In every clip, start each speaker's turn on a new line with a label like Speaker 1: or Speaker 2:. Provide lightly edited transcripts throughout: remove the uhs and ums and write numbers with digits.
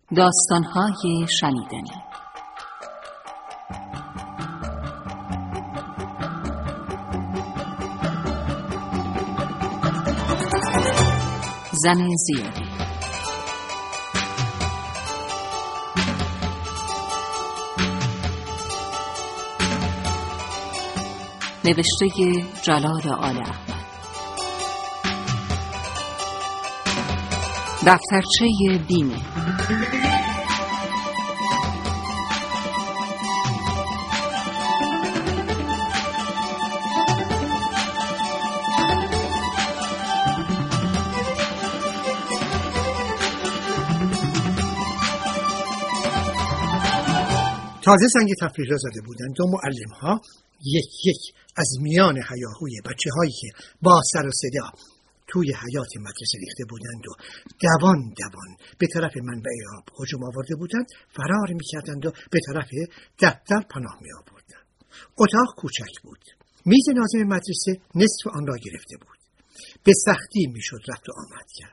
Speaker 1: داستان‌های شنیدنی. زن زیادی. نوشته جلال آل احمد. دفترچه بیمه.
Speaker 2: تازه سنگ تفریح را زده بودند و معلم‌ها یک از میان هیاهوی بچه‌هایی که با سر و صدا توی حیاط مدرسه ریخته بودند و دوان به طرف منبع آب هجوم آورده بودند فرار می‌کردند و به طرف دفتر پناه می‌آوردند. اتاق کوچک بود. میز ناظم مدرسه نصف آن را گرفته بود. به سختی میشد رفت و آمد کرد.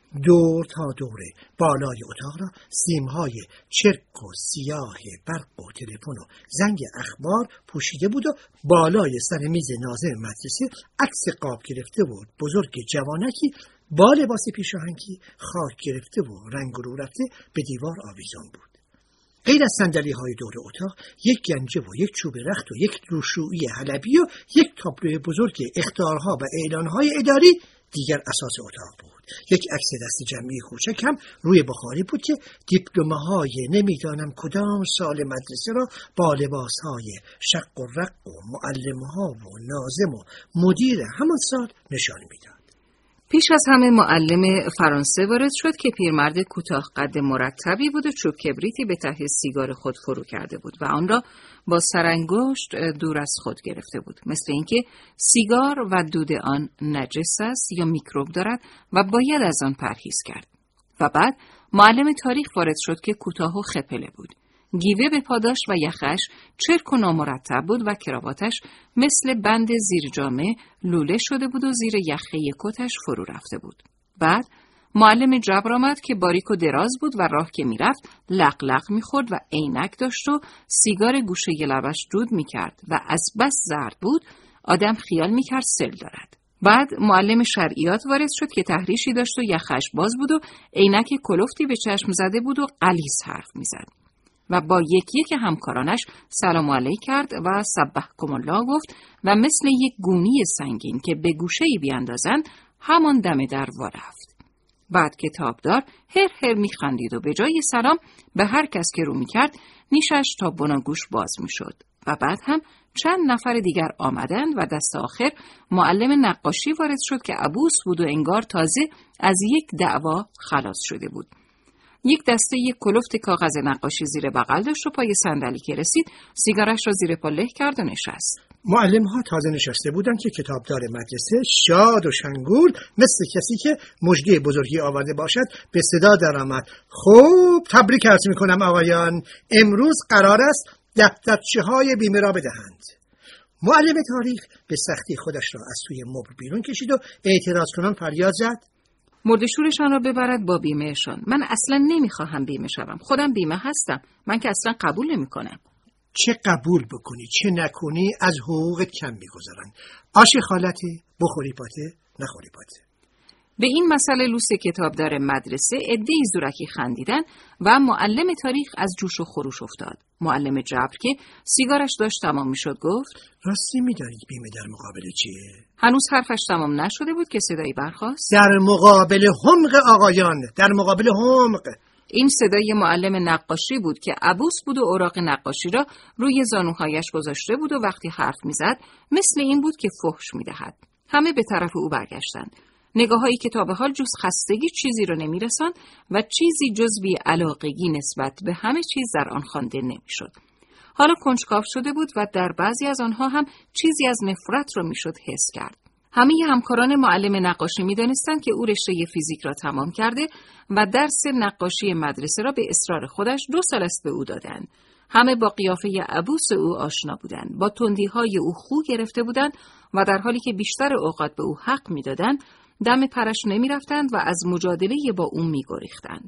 Speaker 2: دور تا دور بالای اتاق را سیم‌های چرک و سیاه برق و تلفن و زنگ اخبار پوشیده بود و بالای سر میز ناظم مدرسه عکس قاب گرفته بود بزرگ جوانکی با لباس پیشاهنگی خاک گرفته و رنگ رو رفته به دیوار آویزان بود. غیر از صندلی‌های دور اتاق یک گنجه و یک چوب رخت و یک روشویی حلبی و یک تابلو بزرگ اخطارها و اعلان‌های اداری دیگر اساس اتاق بود. یک عکس دست جمعی کوچک هم روی بخاری بود که دیپلم‌های نمیدانم کدام سال مدرسه را با لباس‌های شق و رق و معلم‌ها و ناظم و مدیر همان سال نشان میداد.
Speaker 1: پیش از همه معلم فرانسه وارد شد که پیرمرد کوتاه قد مرتبی بود و چوب کبریتی به ته سیگار خود فرو کرده بود و آن را با سرانگشت دور از خود گرفته بود، مثل اینکه سیگار و دود آن نجس است یا میکروب دارد و باید از آن پرهیز کرد. و بعد معلم تاریخ وارد شد که کوتاه و خپله بود. گیوه به پاداش و یخش چرک و نامرتب بود و کراواتش مثل بند زیر جامه لوله شده بود و زیر یخه کتش فرو رفته بود. بعد معلم جبر آمد که باریک و دراز بود و راه که میرفت لق لق میخورد و عینک داشت و سیگار گوشه لبش دود میکرد و از بس زرد بود آدم خیال میکرد سل دارد. بعد معلم شرعیات وارد شد که تحریشی داشت و یخش باز بود و عینک کلفتی به چشم زده بود و غلیظ حرف میزد. و با یک همکارانش سلام علیک کرد و سبحکم الله گفت و مثل یک گونی سنگین که به گوشه‌ای بیاندازند همان دم در وا رفت. بعد کتابدار هر میخندید و به جای سلام به هر کس که رو میکرد نیشش تا بناگوش باز میشد. و بعد هم چند نفر دیگر آمدند و دست آخر معلم نقاشی وارد شد که عبوس بود و انگار تازه از یک دعوا خلاص شده بود. یک دسته یک کلفت کاغذ نقاشی زیر بغل داشت و پای صندلی که رسید سیگارش را زیر پا له کرد و نشست.
Speaker 2: معلم‌ها تازه نشسته بودند که کتابدار مدرسه شاد و شنگول مثل کسی که مژده بزرگی آورده باشد به صدا درآمد: خوب، تبریک عرض می‌کنم آقایان، امروز قرار است دفترچه‌های بیمه را بدهند. معلم تاریخ به سختی خودش را از توی مبل بیرون کشید و اعتراض کنان فریاد زد:
Speaker 1: مرده‌شورشان را ببرد با بیمهشان. من اصلا نمیخواهم بیمه شوم. خودم بیمه هستم. من که اصلا قبول نمیکنم.
Speaker 2: چه قبول بکنی چه نکنی از حقوقت کم میگذارن. آش خالته، بخوری پاته، نخوری پاته.
Speaker 1: به این مسئله لوس کتابدار مدرسه عده‌ای زورکی خندیدن و معلم تاریخ از جوش و خروش افتاد. معلم جبر که سیگارش داشت تمام میشد گفت:
Speaker 2: راستی میدانید بیمه در مقابل چیه؟
Speaker 1: هنوز حرفش تمام نشده بود که صدایی برخاست:
Speaker 2: در مقابل حمق آقایان، در مقابل حمق.
Speaker 1: این صدای معلم نقاشی بود که عبوس بود و اوراق نقاشی را روی زانوهایش گذاشته بود و وقتی حرف میزد مثل این بود که فحش میدهد. همه به طرف او برگشتند. نگاهایی که تا به حال جز خستگی چیزی را نمی‌رساند و چیزی جز بی‌علاقگی نسبت به همه چیز در آن خوانده نمی‌شد. حالا کنجکاو شده بود و در بعضی از آنها هم چیزی از نفرت را می‌شد حس کرد. همه همکاران معلم نقاشی می‌دانستند که او رشته فیزیک را تمام کرده و درس نقاشی مدرسه را به اصرار خودش 2 سال است به او دادند. همه با قیافه عبوس او آشنا بودند، با تندی‌های او خو گرفته بودند و در حالی که بیشتر اوقات به او حق می‌دادند، دم پرش نمی‌رفتند و از مجادله با او می‌گریختند.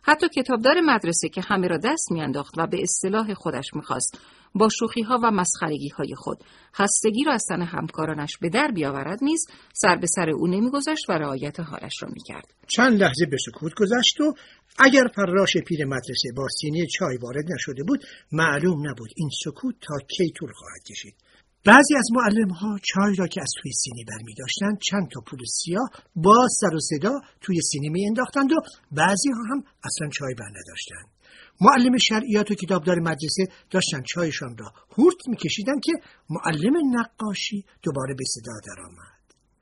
Speaker 1: حتی کتابدار مدرسه که همه را دست میانداخت و به اصطلاح خودش میخواست با شوخی‌ها و مسخرگی‌های خود خستگی را از تن همکارانش به در بیاورد نیز سر به سر او نمیگذاشت و رعایت حالش را میکرد.
Speaker 2: چند لحظه به سکوت گذشت و اگر فراش پیر مدرسه با سینی چای وارد نشده بود معلوم نبود این سکوت تا کی طول خواهد کشید. بعضی از معلم‌ها چای را که از توی سینی برمی داشتند چند تا پول سیاه با سر و صدا توی سینی می انداختند و بعضی ها هم اصلا چای بر نداشتند. معلم شرعیات و کتابدار مدرسه داشتن چایشان را هورت می کشیدن که معلم نقاشی دوباره به صدا در آمد.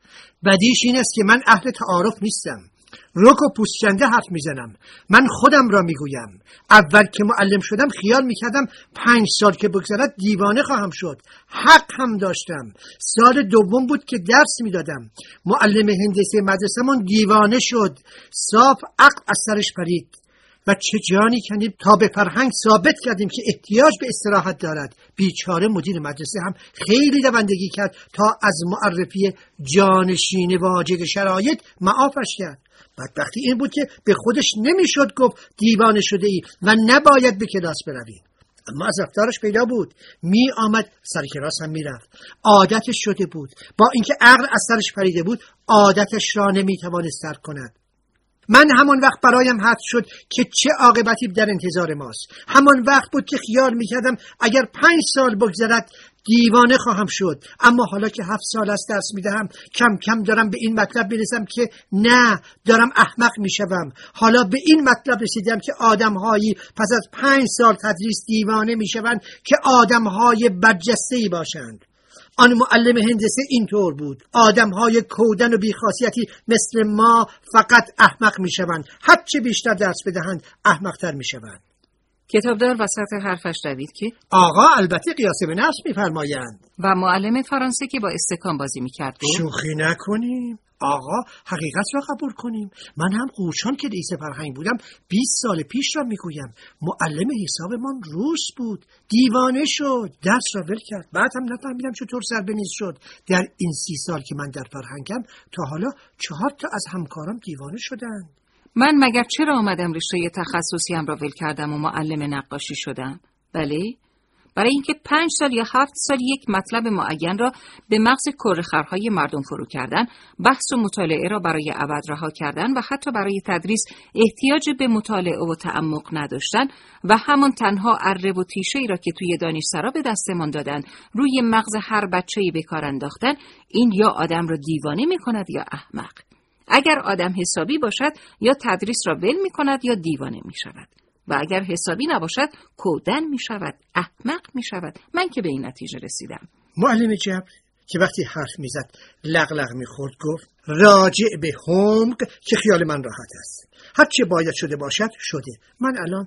Speaker 2: بدیش این است که من اهل تعارف نیستم. رک و پوستکنده حرف میزنم. من خودم را میگویم. اول که معلم شدم خیال میکردم 5 سال که بگذرد دیوانه خواهم شد. حق هم داشتم. سال دوم بود که درس میدادم. معلم هندسه مدرسه‌مون دیوانه شد. صاف عقل از سرش پرید. و چه جانی کنیم تا به فرهنگ ثابت کردیم که احتیاج به استراحت دارد. بیچاره مدیر مدرسه هم خیلی دوندگی کرد تا از معرفی جانشین واجد شرایط معافش کرد. بدبختی این بود که به خودش نمیشد گفت دیوانه شده ای و نباید به کلاس بروی. اما از رفتارش پیدا بود. می آمد سر کلاس هم می رفت. عادتش شده بود. با اینکه عقل از سرش پریده بود عادتش را نمی توانست ترک کند. من همان وقت برایم حدس شد که چه عاقبتی در انتظار ماست. همان وقت بود که خیال میکردم اگر 5 سال بگذرد دیوانه خواهم شد. اما حالا که 7 سال است درس میدهم کم کم دارم به این مطلب برسم که نه، دارم احمق میشوم. حالا به این مطلب رسیدم که آدمهایی پس از 5 سال تدریس دیوانه میشوند که آدمهای برجسته‌ای باشند. آن معلم هندسه اینطور بود. آدم‌های کودن و بی‌خاصیتی مثل ما فقط احمق می‌شوند. هر چه بیشتر درس بدهند احمق‌تر می‌شوند.
Speaker 1: کتابدار وسط حرفش دوید که
Speaker 2: آقا البته قیاس به نفس می‌فرمایند.
Speaker 1: و معلم فرانسه که با استکان بازی می‌کرد گفت
Speaker 2: شوخی نکنیم. آقا حقیقت را قبول کنیم. من هم قوچان که رئیس فرهنگ بودم 20 سال پیش را میگویم. معلم حسابمان روس بود. دیوانه شد. درس را ول کرد. بعد هم نفهمیدم چطور سر به نیز شد. در این 30 سال که من در فرهنگم تا حالا 4 تا از همکارم دیوانه شدند.
Speaker 1: من مگر چرا آمدم رشته تخصصیم را ول کردم و معلم نقاشی شدم؟ بله؟ برای اینکه 5 سال یا 7 سال یک مطلب معین را به مغز کره‌خرهای مردم فرو کردن، بحث و مطالعه را برای ابد رها کردن و حتی برای تدریس احتیاج به مطالعه و تعمق نداشتن و همان تنها اره و تیشه‌ای را که توی دانشسرا به دستمان دادن روی مغز هر بچه‌ای به کار انداختن، این یا آدم را دیوانه می‌کند یا احمق. اگر آدم حسابی باشد یا تدریس را ول می‌کند یا دیوانه می‌شود. و اگر حسابی نباشد کودن می شود، احمق می شود. من که به این نتیجه رسیدم.
Speaker 2: معلم جبر که وقتی حرف می زد لغلغ می خورد گفت راجع به حمق که خیال من راحت است. هر چه باید شده باشد شده. من الان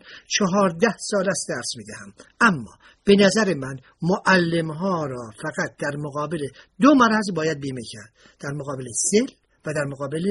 Speaker 2: 14 سال است درس می دهم. اما به نظر من معلم ها را فقط در مقابل 2 مرض باید بیمه کرد. در مقابل سل و در مقابل...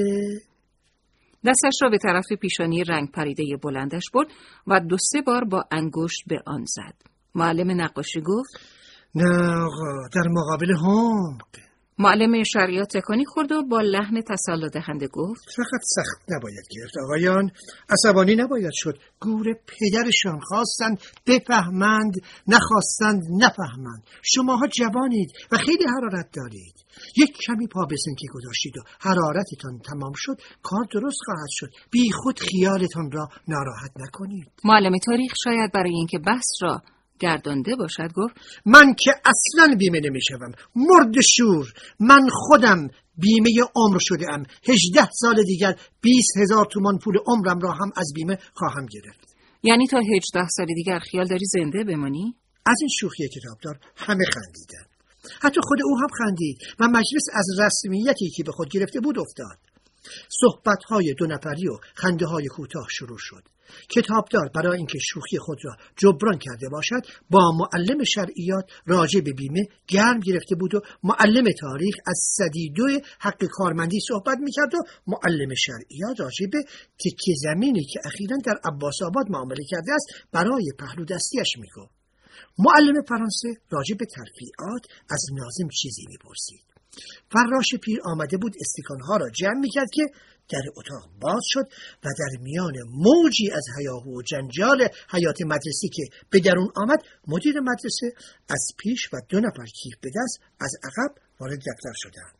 Speaker 1: دستش را به طرف پیشانی رنگ پریده بلندش برد و 2-3 بار با انگشت به آن زد. معلم نقاشی گفت
Speaker 2: نه آقا، در مقابل حمق.
Speaker 1: معلم شرعیات تکانی خورد و با لحن تسلی دهنده گفت
Speaker 2: فقط سخت نباید گرفت آقایان، عصبانی نباید شد. گور پدرشان خواستند بفهمند، نخواستند نفهمند. شماها جوانید و خیلی حرارت دارید. یک کمی پا به سنکی گذاشتید و حرارتتان تمام شد، کار درست خواهد شد. بی خود خیالتان را ناراحت نکنید.
Speaker 1: معلم تاریخ شاید برای اینکه بحث را گردانده باشد گفت
Speaker 2: من که اصلاً بیمه نمیشوم. مرد شور. من خودم بیمه عمر شده ام. 18 سال دیگر 20,000 تومان پول عمرم را هم از بیمه خواهم گرفت.
Speaker 1: یعنی تا 18 سال دیگر خیال داری زنده بمانی؟
Speaker 2: از این شوخی کتابدار همه خندیدن. حتی خود او هم خندید و مجلس از رسمیتی که به خود گرفته بود افتاد. صحبت‌های 2 نفری و خنده‌های کوتاه شروع شد. کتابدار برای اینکه شوخی خود را جبران کرده باشد با معلم شرعیات راجع به بیمه گرم گرفته بود و معلم تاریخ از سدیدو حق کارمندی صحبت میکرد و معلم شرعیات راجع به تکه زمینی که اخیراً در عباس آباد معامله کرده است برای پهلو دستیش میگفت. معلم فرانسه راجع به ترفیعات از ناظم چیزی میپرسید. فراش پیر آمده بود استکانها را جمع میکرد که در اتاق باز شد و در میان موجی از هیاهو و جنجال حیات مدرسه که به درون آمد، مدیر مدرسه از پیش و 2 نفر کیف به دست از عقب وارد دفتر شدند.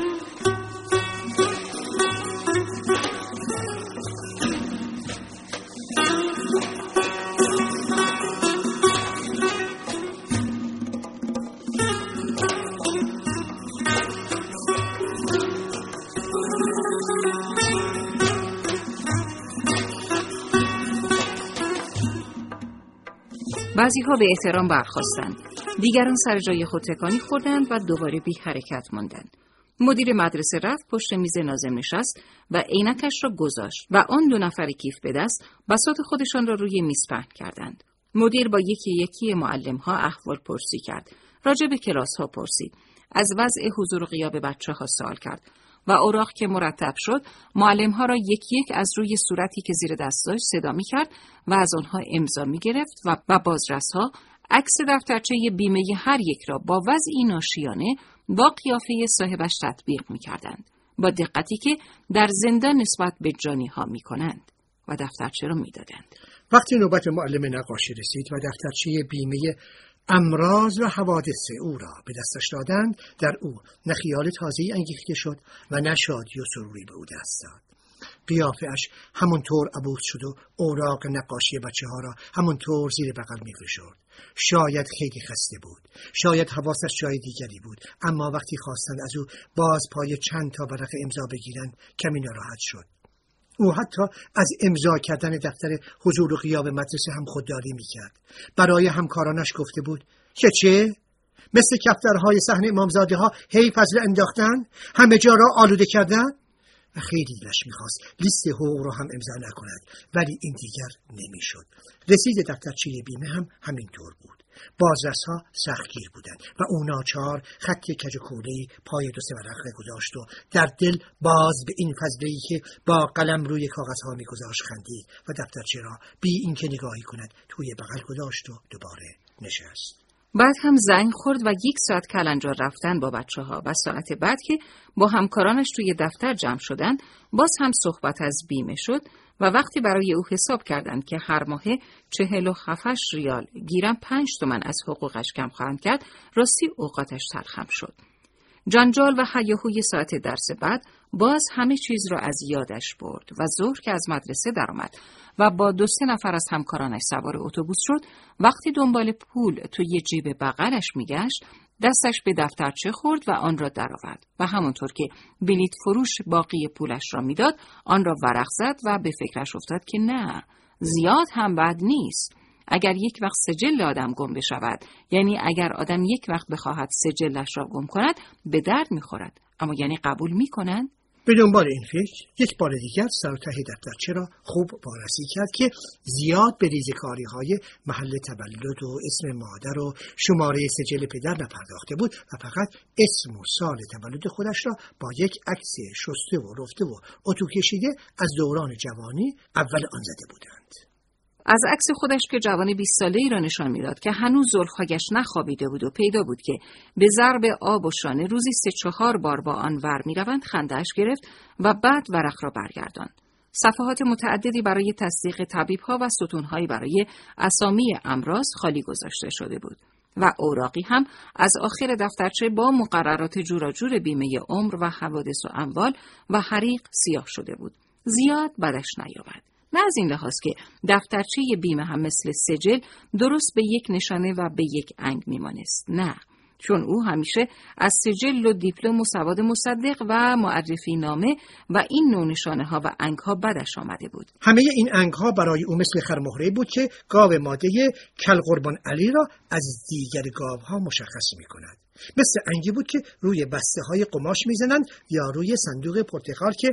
Speaker 1: بعضی‌ها به احترام برخاستند، دیگران سر جای خود تکانی خوردند و دوباره بی حرکت ماندند. مدیر مدرسه رفت پشت میز ناظم نشست و عینکش را گذاشت و آن 2 نفر کیف به دست بساط خودشان را روی میز پهن کردند. مدیر با یکی یکی معلم‌ها احوال پرسی کرد، راجع به کلاس‌ها پرسید، از وضع حضور و غیاب بچه‌ها سوال کرد و اوراق که مرتب شد، معلم‌ها را یک یک از روی صورتی که زیر دست داشت صدا می‌کرد و از آنها امضا می‌گرفت و بازرس‌ها عکس دفترچه بیمه هر یک را با وضعی ناشیانه با قیافه صاحبش تطبیق می‌کردند، با دقتی که در زندان نسبت به جانی‌ها می‌کنند و دفترچه را می‌دادند.
Speaker 2: وقتی نوبت معلم نقاشی رسید و دفترچه بیمه امراض و حوادث او را به دستش دادند، در او نه خیال تازه‌ای انگیخته شد و نه شادی و سروری به او دست داد. قیافه‌اش همونطور عبوس شد و اوراق نقاشی بچه‌ها را همونطور زیر بغل می‌فشرد. شاید خیلی خسته بود، شاید حواسش جای دیگری بود، اما وقتی خواستند از او باز پای چند تا ورق امضا بگیرند کمی ناراحت شد. او حتی از امضا کردن دفتر حضور و غیاب مدرسه هم خودداری میکرد. برای همکارانش گفته بود که چه؟ مثل کفترهای صحن امامزاده ها هی فضل انداختن، همه جا را آلوده کردن. و خیلی دلش میخواست لیست حقوق رو هم امضا نکند، ولی این دیگر نمیشد. رسید دفترچه بیمه هم همینطور بود. بازرس‌ها سختگیر بودند و او ناچار خط کج و کوله‌ای پای 2 ورقه گذاشت و در دل باز به این فضله‌ای که با قلم روی کاغذها می‌گذاشت خندید و دفترچه را بی اینکه نگاهی کند توی بغل گذاشت و دوباره نشست.
Speaker 1: بعد هم زنگ خورد و 1 ساعت کلنجار رفتن با بچه‌ها و ساعت بعد که با همکارانش توی دفتر جمع شدن، باز هم صحبت از بیمه شد و وقتی برای او حساب کردند که هر ماه 47 ریال گیرم 5 تومن از حقوقش کم خواهند کرد، راستی اوقاتش تلخم شد. جنجال و هیاهوی ساعت درس بعد باز همه چیز را از یادش برد و ظهر که از مدرسه درآمد و با 2-3 نفر از همکارانش سوار اتوبوس شد، وقتی دنبال پول توی جیب بغلش میگشت، دستش به دفترچه خورد و آن را درآورد و همانطور که بلیط فروش باقی پولش را میداد، آن را ورق زد و به فکرش افتاد که نه، زیاد هم بد نیست. اگر یک وقت سجل آدم گم بشود، یعنی اگر آدم یک وقت بخواهد سجلش را گم کند، به درد میخورد. اما یعنی قبول میکنند؟
Speaker 2: به دنبال این فکر یک بار دیگر سر و ته دفترچه را خوب وارسی کرد که زیاد به ریزکاری‌های محل تولد و اسم مادر و شماره سجل پدر نپرداخته بود و فقط اسم و سال تولد خودش را با یک عکس شسته و رفته و اتو کشیده از دوران جوانی اول آن زده بودند.
Speaker 1: از عکس خودش که جوان 20 ساله‌ای را نشان می‌داد که هنوز زلف‌هایش نخوابیده بود و پیدا بود که به ضرب آب و شانه روزی 3-4 بار با آن ور می‌روند، خنده‌اش گرفت و بعد ورق را برگرداند. صفحات متعددی برای تصدیق طبیب‌ها و ستون‌هایی برای اسامی امراض خالی گذاشته شده بود و اوراقی هم از آخر دفترچه با مقررات جوراجور بیمه عمر و حوادث و اموال و حریق سیاه شده بود. زیاد بدش نیامد. نه از این لحاظ که دفترچه بیمه هم مثل سجل درست به یک نشانه و به یک انگ میمانست. نه، چون او همیشه از سجل و دیپلم و سواد مصدق و معرفی نامه و این نوع نشانه ها و انگ ها بدش آمده بود.
Speaker 2: همه این انگ ها برای او مثل خرمهره بود که گاو ماده کل قربان علی را از دیگر گاو ها مشخص می کند. مثل انگی بود که روی بسته های قماش میزنند یا روی صندوق پرتقال که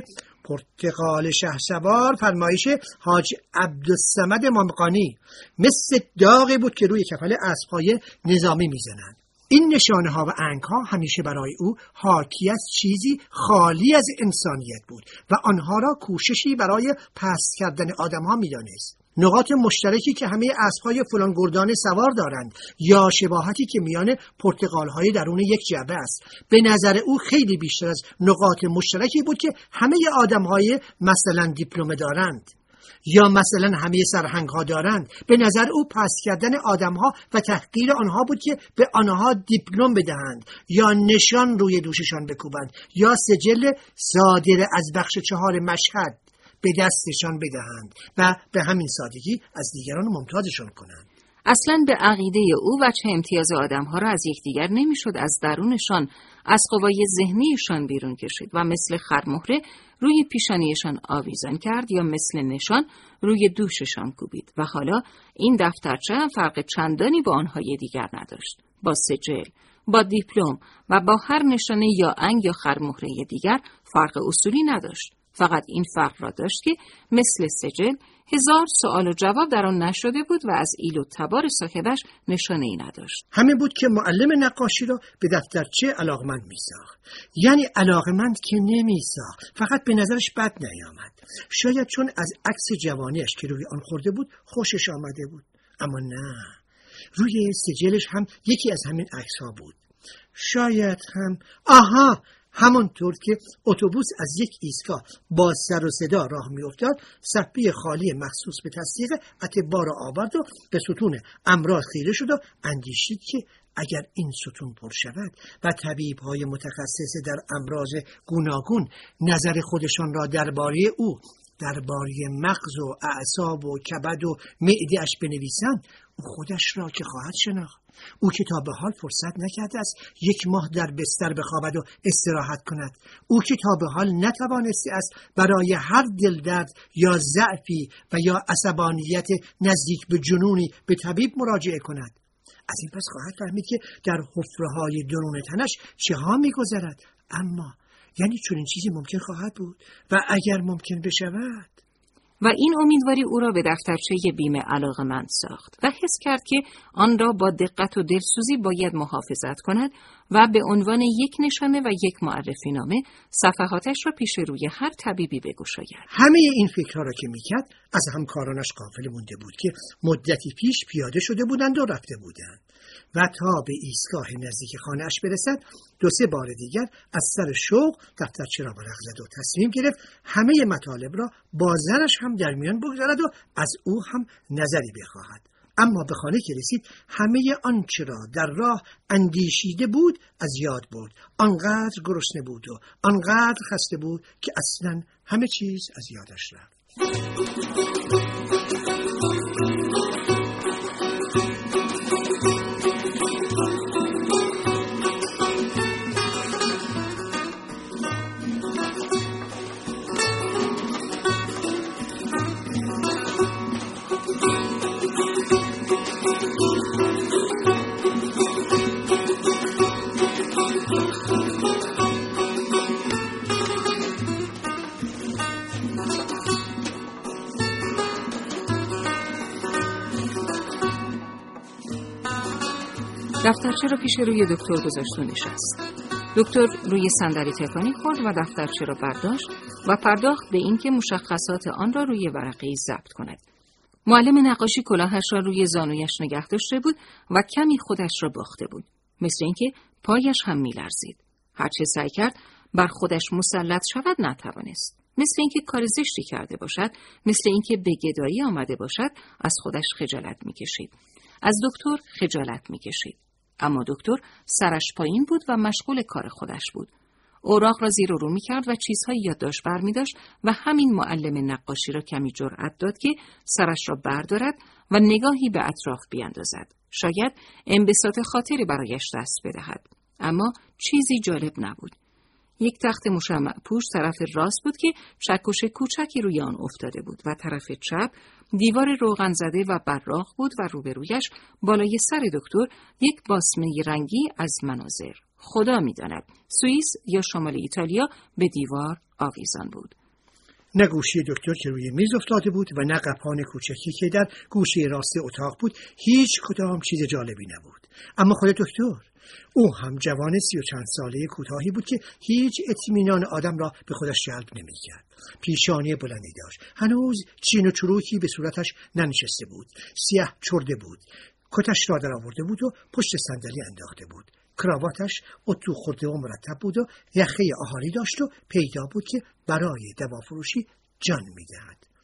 Speaker 2: پرتقال شهسوار فرمایش حاج عبدالصمد مامقانی، مثل داغی بود که روی کفل اسب‌های نظامی میزنند. این نشانه ها و انگ ها همیشه برای او حاکی از چیزی خالی از انسانیت بود و آنها را کوششی برای پست کردن آدم ها میدانست. نقاط مشترکی که همه اسب‌های فلان گردان سوار دارند یا شباهتی که میان پرتقال‌های درون یک جعبه است، به نظر او خیلی بیشتر از نقاط مشترکی بود که همه آدم‌های مثلا دیپلم دارند یا مثلا همه سرهنگ‌ها دارند. به نظر او پست کردن آدم‌ها و تحقیر آنها بود که به آنها دیپلم بدهند یا نشان روی دوششان بکوبند یا سجل صادر از بخش 4 مشهد به دستشان بدهند و به همین سادگی از دیگران ممتازشان کنند.
Speaker 1: اصلاً به عقیده او وجه امتیاز آدم‌ها را از یکدیگر نمی‌شد از درونشان، از قوای ذهنیشان بیرون کشید و مثل خرمهره روی پیشانیشان آویزان کرد یا مثل نشان روی دوششان کوبید. و حالا این دفترچه هم فرق چندانی با آنهای دیگر نداشت. با سجل، با دیپلم و با هر نشانه یا انگ یا خرمهره دیگر فرق اصولی نداشت. فقط این فرق را داشت که مثل سجل 1000 سوال و جواب در آن نشده بود و از ایل و تبار صاحبش نشانه‌ای نداشت.
Speaker 2: همین بود که معلم نقاشی را به دفترچه علاقمند می‌ساخت. یعنی علاقمند که نمی‌ساخت، فقط به نظرش بد نیامد. شاید چون از عکس جوانیش که روی آن خورده بود خوشش آمده بود، اما نه، روی سجلش هم یکی از همین عکس‌ها بود. شاید هم همانطور که اتوبوس از یک ایستگاه با سر و صدا راه می‌افتاد، صفحه خالی مخصوص به تصدیق اتباع را آورد و به ستون امراض خیره شد و اندیشید که اگر این ستون پر شود و طبیب‌های متخصص در امراض گوناگون نظر خودشان را درباره او، درباره مغز و اعصاب و کبد و معده‌اش بنویسند، او خودش را که خواهد شناخت. او که تا به حال فرصت نکرده است 1 ماه در بستر بخوابد و استراحت کند. او که تا به حال نتوانسته است برای هر دلدرد یا ضعفی و یا عصبانیت نزدیک به جنونی به طبیب مراجعه کند. از این پس خواهد فهمید که در حفره‌های درون تنش چه ها می‌گذرد. اما یعنی چنین چیزی ممکن خواهد بود و اگر ممکن بشود.
Speaker 1: و این امیدواری او را به دفترچه بیمه علاقه‌مند ساخت و حس کرد که آن را با دقت و دلسوزی باید محافظت کند و به عنوان یک نشانه و یک معرفی نامه صفحاتش را پیش روی هر طبیبی بگشاید.
Speaker 2: همه این فکرها را که میکرد از همکارانش غافل مونده بود که مدتی پیش پیاده شده بودند و رفته بودند و تا به ایستگاه نزدیک خانه‌اش برسد 2-3 بار دیگر از سر شوق دفترچه را ورق زد و تصمیم گرفت همه مطالب را با زنش هم در میان بگذارد و از او هم نظری بخواهد. اما به خانه که رسید همه آنچه را در راه اندیشیده بود از یاد برد. آنقدر گرسنه بود و آنقدر خسته بود که اصلاً همه چیز از یادش رفت.
Speaker 1: دفترچه را پیش روی دکتر گذاشت و نشست. دکتر روی صندلی تکانی خورد و دفترچه را برداشت و پرداخت به اینکه مشخصات آن را روی ورقه‌ای ضبط کند. معلم نقاشی کلاهش را روی زانویش نگه داشته بود و کمی خودش را باخته بود، مثل اینکه پایش هم می‌لرزید. هرچه سعی کرد بر خودش مسلط شود نتوانست. مثل اینکه کار زشتی کرده باشد، مثل اینکه به گدایی آمده باشد، از خودش خجالت می‌کشید. از دکتر خجالت می‌کشید. اما دکتر سرش پایین بود و مشغول کار خودش بود. اوراق را زیر و رو می‌کرد و چیزهایی یادداشت برمی‌داشت و همین معلم نقاشی را کمی جرأت داد که سرش را بردارد و نگاهی به اطراف بیاندازد. شاید انبساط خاطری برایش دست بدهد. اما چیزی جالب نبود. یک تخت مشمع پوش طرف راست بود که چکش کوچکی روی آن افتاده بود و طرف چپ دیوار روغن زده و براق بود و روبرویش بالای سر دکتر یک باسمه رنگی از مناظر. خدا می‌داند سوئیس یا شمال ایتالیا به دیوار آویزان بود.
Speaker 2: نه گوشی دکتر که روی میز افتاده بود و نه قپان کوچکی که در گوشه راست اتاق بود، هیچ کدام چیز جالبی نبود. اما خود دکتر او هم جوان 30 و چند ساله کوتاهی بود که هیچ اطمینان آدم را به خودش جلب نمی‌کرد. پیشانی بلندی داشت. هنوز چین و چروکی به صورتش ننشسته بود. سیاه چرده بود. کتش را در آورده بود و پشت صندلی انداخته بود. کراواتش اتو خورده و مرتب بود و یخه آهاری داشت و پیدا بود که برای دوا فروشی جان می‌دهد.